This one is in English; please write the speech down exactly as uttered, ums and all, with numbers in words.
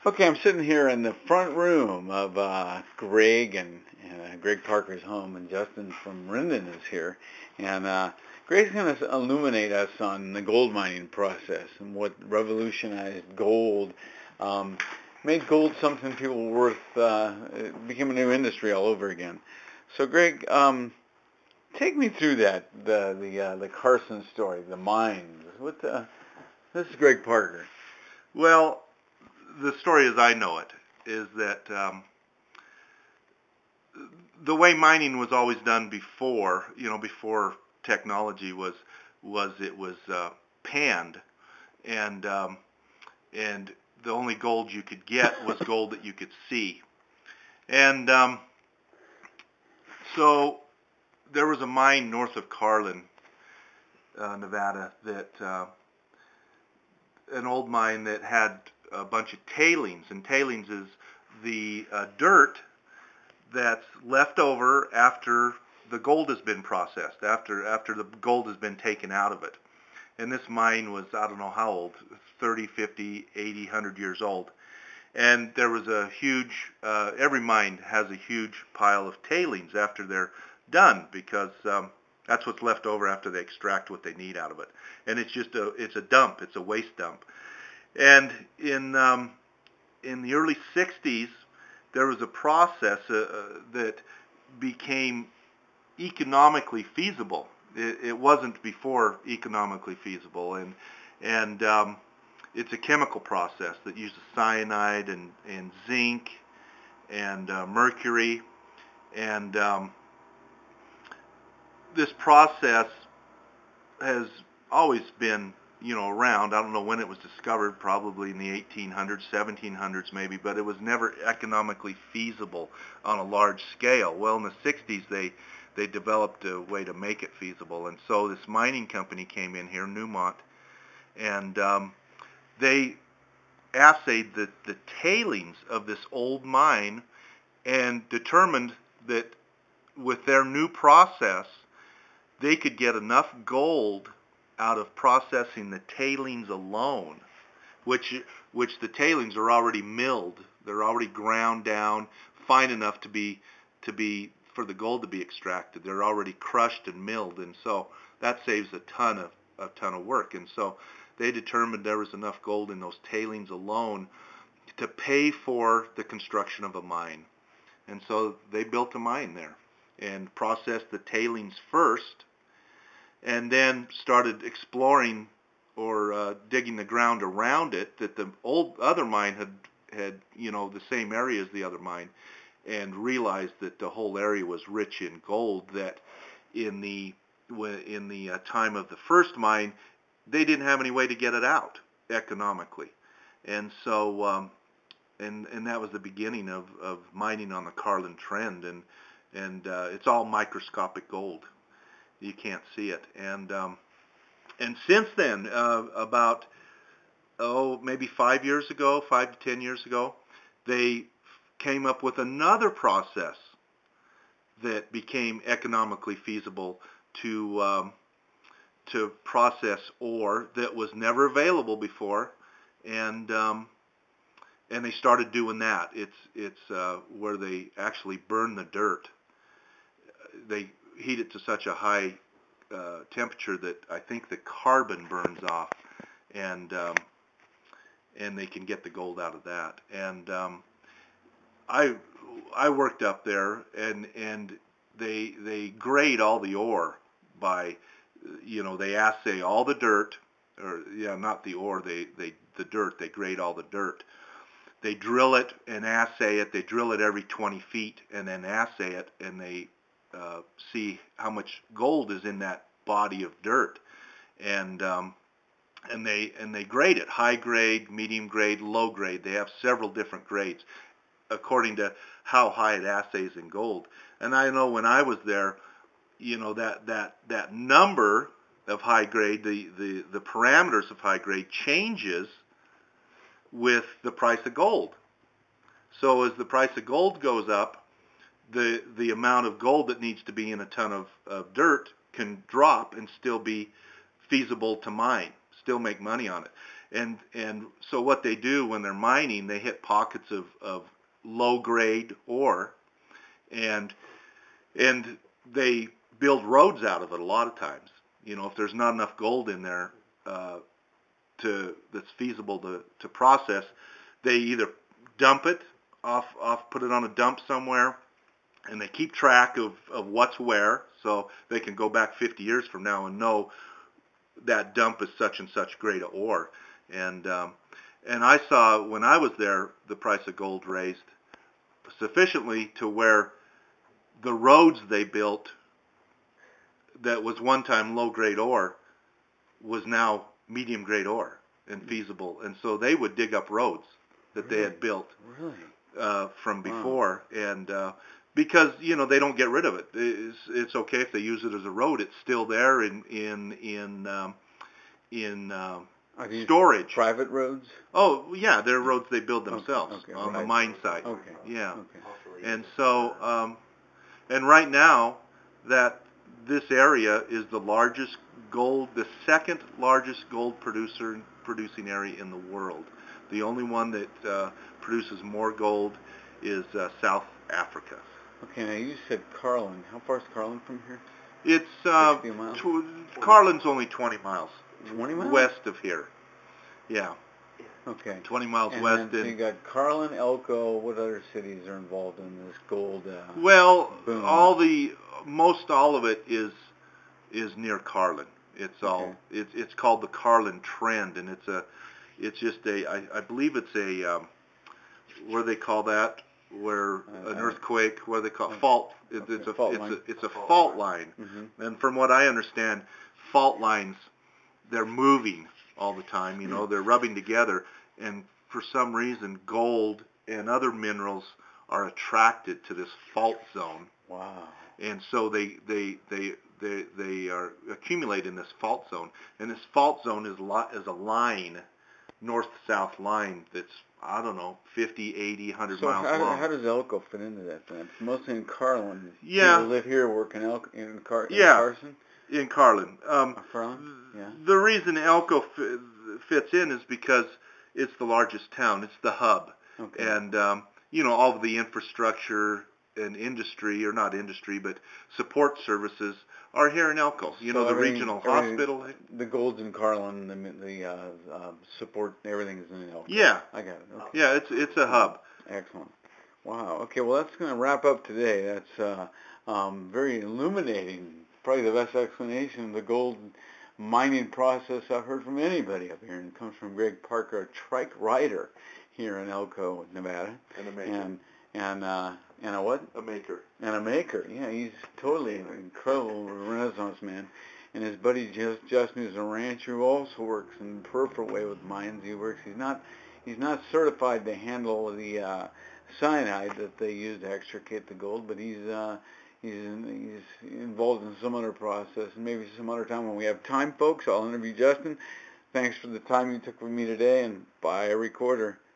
Okay, I'm sitting here in the front room of uh, Greg and uh, Greg Parker's home, and Justin from Rendon is here. And uh, Greg's going to illuminate us on the gold mining process and what revolutionized gold, um, made gold something people were worth, uh, it became a new industry all over again. So, Greg, um, take me through that, the the uh, the Carson story, the mines. What the, this is Greg Parker. Well, the story as I know it is that um, the way mining was always done before, you know, before technology was was it was uh, panned, and um, and the only gold you could get was gold that you could see, and um, so there was a mine north of Carlin, uh, Nevada, that uh, an old mine that had a bunch of tailings, and tailings is the uh, dirt that's left over after the gold has been processed, after after the gold has been taken out of it. And this mine was, I don't know how old, thirty, fifty, eighty, one hundred years old. And there was a huge, uh, every mine has a huge pile of tailings after they're done, because um, that's what's left over after they extract what they need out of it. And it's just a, it's a dump, it's a waste dump. And in um, in the early sixties, there was a process uh, uh, that became economically feasible. It, it wasn't before economically feasible, and and um, it's a chemical process that uses cyanide and, and zinc and uh, mercury, and um, this process has always been, you know, around. I don't know when it was discovered, probably in the eighteen hundreds, seventeen hundreds maybe, but it was never economically feasible on a large scale. Well, in the sixties, they they developed a way to make it feasible, and so this mining company came in here, Newmont, and um, they assayed the, the tailings of this old mine and determined that with their new process, they could get enough gold out of processing the tailings alone, which which the tailings are already milled. They're already ground down, fine enough to be to be for the gold to be extracted. They're already crushed and milled, and so that saves a ton of a ton of work. And so they determined there was enough gold in those tailings alone to pay for the construction of a mine. And so they built a mine there and processed the tailings first, and then started exploring or uh, digging the ground around it, that the old other mine had had you know the same area as the other mine, and realized that the whole area was rich in gold. That in the in the uh, time of the first mine, they didn't have any way to get it out economically, and so um, and and that was the beginning of, of mining on the Carlin Trend, and and uh, it's all microscopic gold. You can't see it, and um, and since then, uh, about oh maybe five years ago, five to ten years ago, they came up with another process that became economically feasible to um, to process ore that was never available before, and um, and they started doing that. It's it's uh, where they actually burn the dirt. They heat it to such a high uh, temperature that I think the carbon burns off, and um, and they can get the gold out of that. And um, I I worked up there, and and they they grade all the ore by, you know, they assay all the dirt, or yeah, not the ore, they they the dirt. They grade all the dirt. They drill it and assay it. They drill it every twenty feet and then assay it, and they uh, see how much gold is in that body of dirt, and um, and they and they grade it: high grade, medium grade, low grade. They have several different grades according to how high it assays in gold. And I know when I was there, you know, that that that number of high grade, the the the parameters of high grade changes with the price of gold. So as the price of gold goes up, the the amount of gold that needs to be in a ton of, of dirt can drop and still be feasible to mine, still make money on it. And and so what they do when they're mining, they hit pockets of, of low grade ore, and and they build roads out of it a lot of times. You know, if there's not enough gold in there uh, to that's feasible to, to process, they either dump it off off put it on a dump somewhere, and they keep track of, of what's where, so they can go back fifty years from now and know that dump is such and such grade of ore. And um, and I saw when I was there, the price of gold raised sufficiently to where the roads they built that was one time low grade ore was now medium grade ore and feasible. And so they would dig up roads that really? they had built really? uh, from before. Wow. And uh, because, you know, they don't get rid of it. It's, it's okay if they use it as a road. It's still there in, in, in, um, in um, Are these storage. Private roads? Oh, yeah, they're roads they build themselves okay, okay, on right. the mine site. Okay. Yeah. Okay. And so, um, and right now, that this area is the largest gold, the second largest gold producer producing area in the world. The only one that uh, produces more gold is uh, South Africa. Okay, now you said Carlin. How far is Carlin from here? It's uh, sixty miles? tw- Carlin's only twenty miles. twenty miles? West of here. Yeah. Okay. twenty miles and west. Then, so you got Carlin, Elko. What other cities are involved in this gold uh, Well, boom? all the most all of it is is near Carlin. It's all Okay. it's it's called the Carlin Trend, and it's a it's just a I, I believe it's a um, what do they call that? Where uh, an uh, earthquake, what do they call uh, fault? It, okay, it's a fault it's line. a it's a fault line. Mm-hmm. And from what I understand, fault lines they're moving all the time. You know, they're rubbing together, and for some reason, gold and other minerals are attracted to this fault zone. Wow. And so they they they they they are accumulate in this fault zone, and this fault zone is a lot is a line, north-south line that's I don't know fifty, eighty, one hundred so miles how, long. how does Elko fit into that then? It's mostly in Carlin. Yeah. People live here, work in Elko, in, Car- in Yeah. Carson. In Carlin. Um, Or Carlin? Yeah. The reason Elko f- fits in is because it's the largest town. It's the hub. Okay. And, um, you know, all of the infrastructure and industry, or not industry, but support services are here in Elko. You So know, the everything- regional everything- hospital. The gold's in Carlin, the the uh, uh, support, everything is in Elko. Yeah. I got it. Okay. Yeah, it's it's a hub. Excellent. Wow. Okay, well, that's going to wrap up today. That's uh, um, very illuminating. Probably the best explanation of the gold mining process I've heard from anybody up here. And it comes from Greg Parker, a trike rider here in Elko, Nevada. And a maker. And, and, uh, and a what? A maker. And a maker. Yeah, he's totally an incredible Renaissance man. And his buddy Just, Justin is a rancher who also works in a peripheral way with mines. He works. He's not. He's not certified to handle the uh, cyanide that they use to extricate the gold, but he's uh, he's in, he's involved in some other process. And maybe some other time when we have time, folks, I'll interview Justin. Thanks for the time you took with me today, and bye, recorder.